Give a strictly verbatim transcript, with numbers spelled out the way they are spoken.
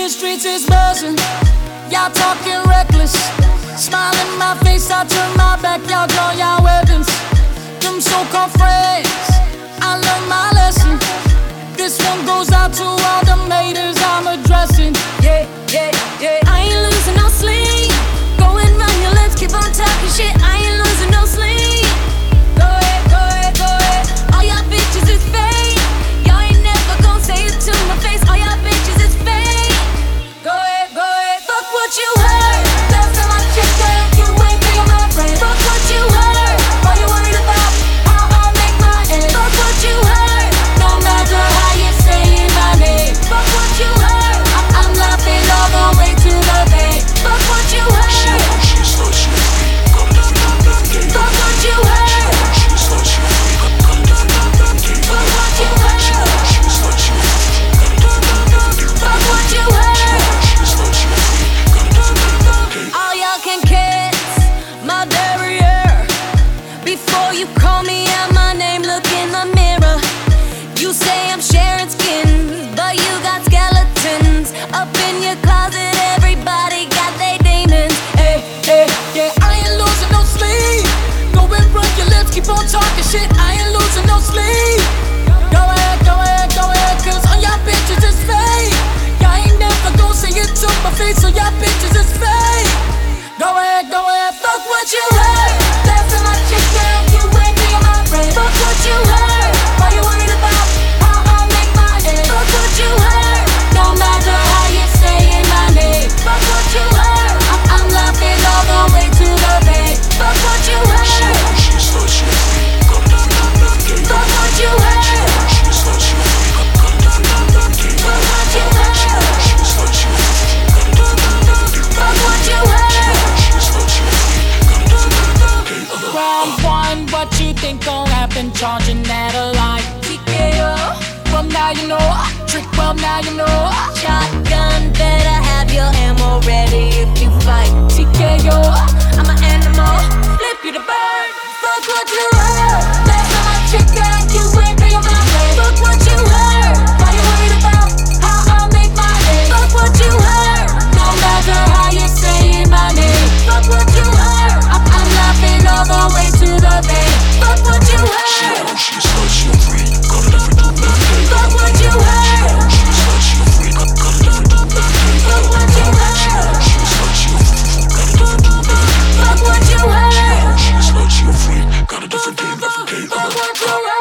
the streets is buzzing. Y'all talking reckless. Smile in my face, I turn my back. Y'all draw y'all weapons. Them so-called friends, I learned my lesson. This one goes out to all the haters I'm addressing. Yeah, yeah, yeah. I ain't losing no sleep. Going round your lips, keep on talking shit. I ain't losing no sleep. Go ahead, go ahead, go ahead. All y'all bitches is fake. Y'all ain't never gon' say it to my face. All y'all bitches is fake. Go ahead, go ahead. Fuck what you heard. Last time I checked out, you ain't being my friend. Fuck what you heard. All you worried about how I make my end. Fuck what you heard. No matter how you saying my name. Fuck what you heard. I I'm laughing all the way to the bank. Fuck what you heard. She a she a slut, she a freak. Got a different different game. Fuck what you heard. She a slut, she a freak. Got a different different game. Fuck what you heard. She a slut, she a freak. Got a different different game. Fuck what you heard. She a slut, she a freak. Got a different different game. All y'all can kiss my derriere. Before you call me out my name, look in the mirror. You say I'm sharing skin, but you got skeletons up in your closet. Everybody got their demons. Hey, hey, yeah, I ain't losing no sleep. Go and run your lips, keep on talking shit. I ain't losing no sleep. Go ahead, go ahead, go ahead, cause all y'all bitches is fake. Y'all ain't never gon' say it to my face, so y'all bitches is fake. Go ahead, go ahead, fuck what you heard. Last time I checked out, you ain't being my friend. Fuck what you heard. Why you worried about how I make my end? Fuck what you heard. No matter how you saying my name. Fuck what you heard. I I'm laughing all the way to the bank. Fuck what you She heard. a she a slut, she a freak. Got a different different game. Fuck what you heard. She a slut, she a freak. Got a different different game. Fuck what you heard. She a slut, she a freak. Got a different different game. Fuck what you heard. She a slut, she a freak. Got a different different game. Round one, what you think gon' happen? Charging at a light. T K O. Well, now you know. Trick, well, now you know. Shotgun, better have your ammo ready if you fight. T K O. I'm an animal, flip you the bird. Fuck what you heard. Last time I checked out, you ain't being my friend. Fuck what you heard. Why you worried about how I make my end? Fuck what you heard. No matter how you saying my name. Fuck what you heard. I I'm laughing all the way to the bank. Fuck what you She heard. a she a slut, she a freak. Got a different different game. Fuck what you heard. She a slut, she a freak. Got a different different game. Fuck what you heard. She a slut, she a freak. Got a different different game. Fuck what you heard. She a slut, she a freak. Got a different game, different game. Fuck what you heard.